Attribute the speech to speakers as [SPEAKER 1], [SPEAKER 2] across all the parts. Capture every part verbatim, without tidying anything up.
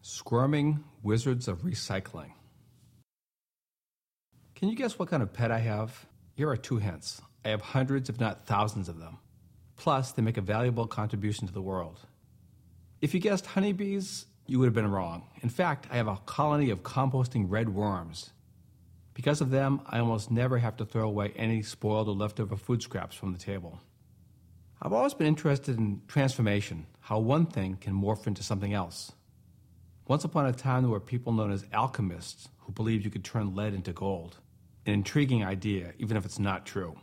[SPEAKER 1] Squirming Wizards of Recycling. Can you guess what kind of pet I have? Here are two hints. I have hundreds, if not thousands of them. Plus, they make a valuable contribution to the world. If you guessed honeybees, you would have been wrong. In fact, I have a colony of composting red worms. Because of them, I almost never have to throw away any spoiled or leftover food scraps from the table. I've always been interested in transformation, how one thing can morph into something else. Once upon a time, there were people known as alchemists who believed you could turn lead into gold. An intriguing idea, even if it's not true.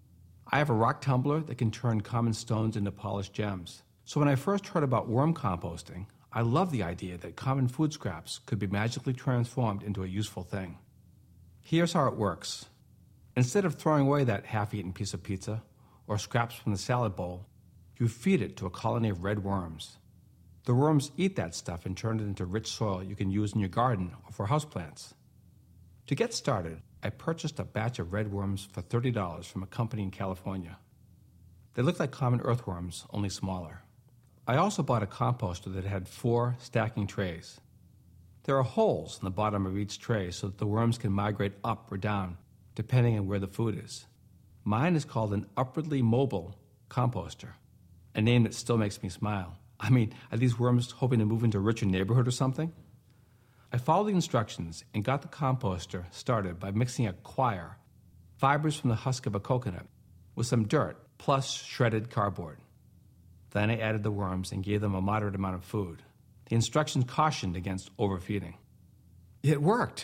[SPEAKER 1] I have a rock tumbler that can turn common stones into polished gems. So when I first heard about worm composting, I loved the idea that common food scraps could be magically transformed into a useful thing. Here's how it works. Instead of throwing away that half-eaten piece of pizza or scraps from the salad bowl, you feed it to a colony of red worms. The worms eat that stuff and turn it into rich soil you can use in your garden or for houseplants. To get started, I purchased a batch of red worms for thirty dollars from a company in California. They looked like common earthworms, only smaller. I also bought a composter that had four stacking trays. There are holes in the bottom of each tray so that the worms can migrate up or down, depending on where the food is. Mine is called an upwardly mobile composter, a name that still makes me smile. I mean, are these worms hoping to move into a richer neighborhood or something? I followed the instructions and got the composter started by mixing a coir, fibers from the husk of a coconut, with some dirt plus shredded cardboard. Then I added the worms and gave them a moderate amount of food. The instructions cautioned against overfeeding. It worked!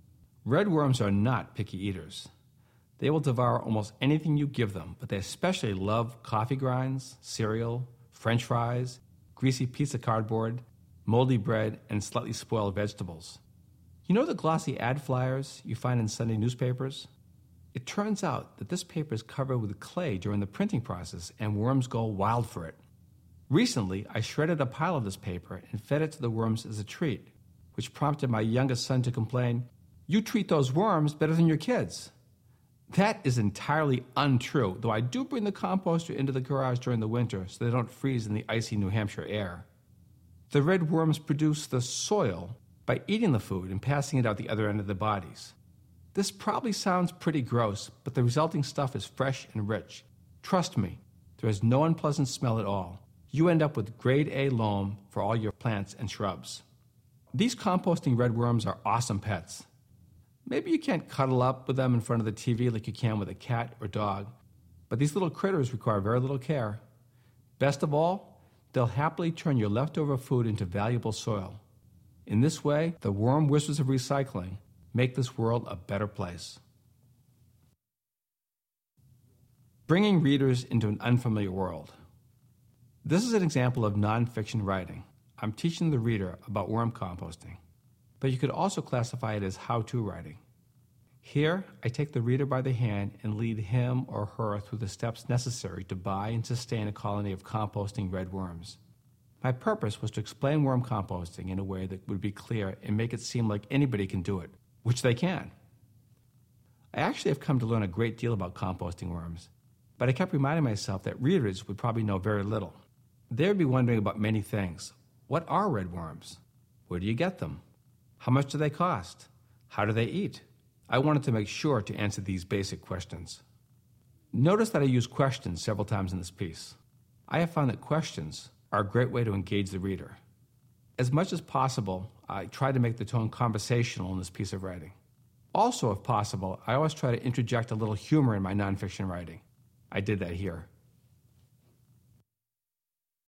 [SPEAKER 1] Red worms are not picky eaters. They will devour almost anything you give them, but they especially love coffee grinds, cereal, French fries, greasy pizza cardboard, moldy bread, and slightly spoiled vegetables. You know the glossy ad flyers you find in Sunday newspapers? It turns out that this paper is covered with clay during the printing process, and worms go wild for it. Recently, I shredded a pile of this paper and fed it to the worms as a treat, which prompted my youngest son to complain, "You treat those worms better than your kids." That is entirely untrue, though I do bring the composter into the garage during the winter so they don't freeze in the icy New Hampshire air. The red worms produce the soil by eating the food and passing it out the other end of their bodies. This probably sounds pretty gross, but the resulting stuff is fresh and rich. Trust me, there is no unpleasant smell at all. You end up with grade A loam for all your plants and shrubs. These composting red worms are awesome pets. Maybe you can't cuddle up with them in front of the T V like you can with a cat or dog, but these little critters require very little care. Best of all, they'll happily turn your leftover food into valuable soil. In this way, the worm wizards of recycling make this world a better place. Bringing readers into an unfamiliar world. This is an example of nonfiction writing. I'm teaching the reader about worm composting, but you could also classify it as how-to writing. Here, I take the reader by the hand and lead him or her through the steps necessary to buy and sustain a colony of composting red worms. My purpose was to explain worm composting in a way that would be clear and make it seem like anybody can do it, which they can. I actually have come to learn a great deal about composting worms, but I kept reminding myself that readers would probably know very little. They would be wondering about many things. What are red worms? Where do you get them? How much do they cost? How do they eat? I wanted to make sure to answer these basic questions. Notice that I use questions several times in this piece. I have found that questions are a great way to engage the reader. As much as possible, I try to make the tone conversational in this piece of writing. Also, if possible, I always try to interject a little humor in my nonfiction writing. I did that here.